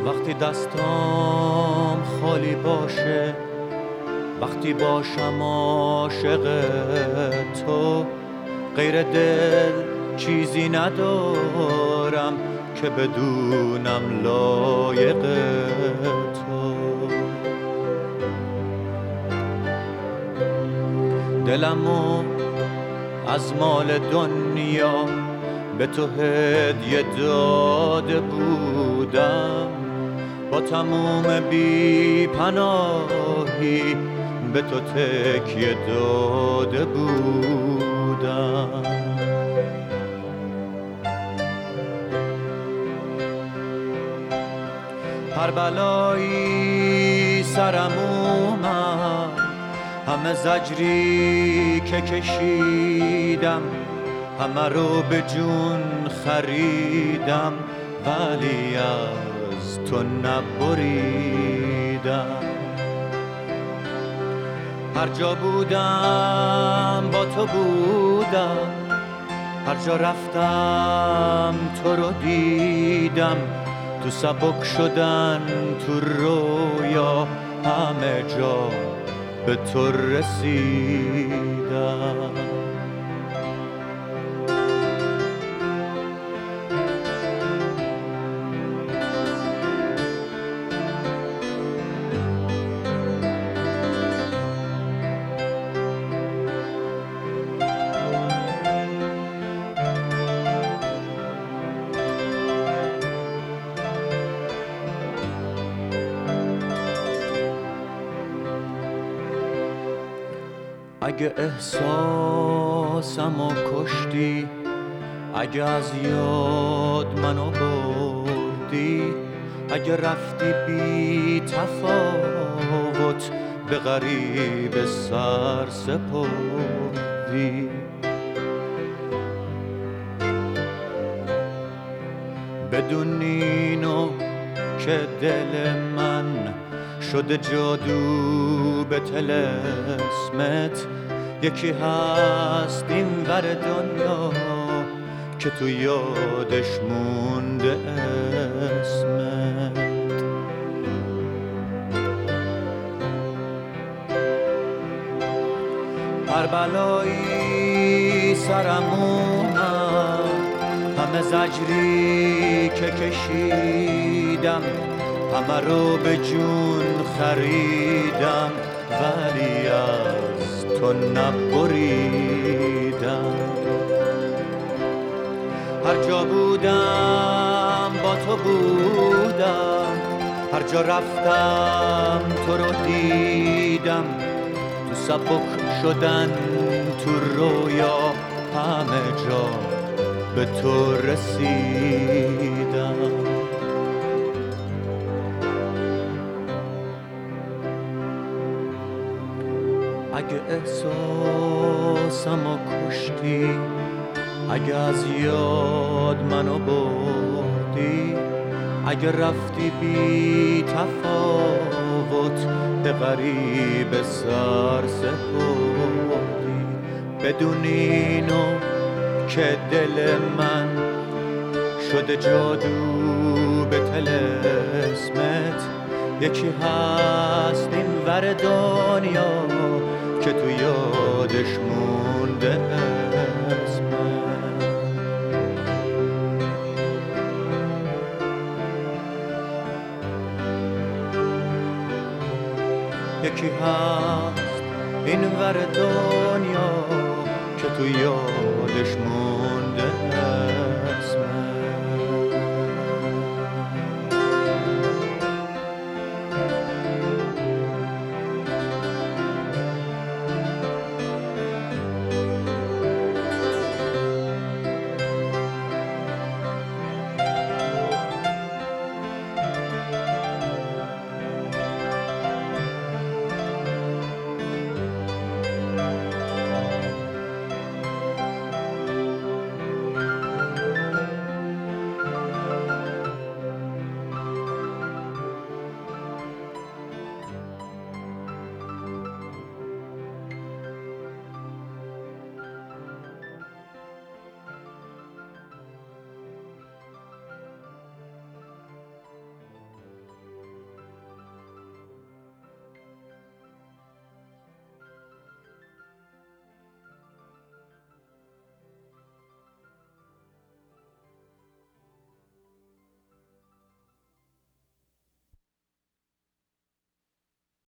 وقتی دستام خالی باشه، وقتی باشم عاشق تو، غیر دل چیزی ندارم که بدونم لایق تو. دلمو از مال دنیا به تو هدیه داده بودم، با تموم بی پناهی به تو تکیه داده بودم. هر بلایی سرم اومد، همه زجری که کشیدم، همه رو به جون خریدم، ولی از تو نبریدم. هر جا بودم با تو بودم، هر جا رفتم تو رو دیدم، تو سبک شدن تو رویا همه جا به تو رسیدم. اگه احساسمو کشتی، اگه از یاد منو بردی، اگه رفتی بی تفاوت به غریب سر سپردی، بدون اینو که دل من شده جادو به طلسمت، یکی هست این ور دنیا که تو یادش مونده اسمت. هر بلایی سرم اومد، همه زجری که کشیدم، همه رو به جون خریدم، ولی از تو نبریدم. هر جا بودم با تو بودم، هر جا رفتم تو رو دیدم، تو سبک شدن تو رویا همه جا به تو رسیدم. اگه احساسمو کشتی، اگه از یاد منو بردی، اگه رفتی بی تفاوت به غریب سر سپردی، بدون اینو که دل من شده جادو به طلسمت، یکی هست این ور دنیا که تو یادش مونده اسمت. یکی هست این ور دنیا که تو یادش مونده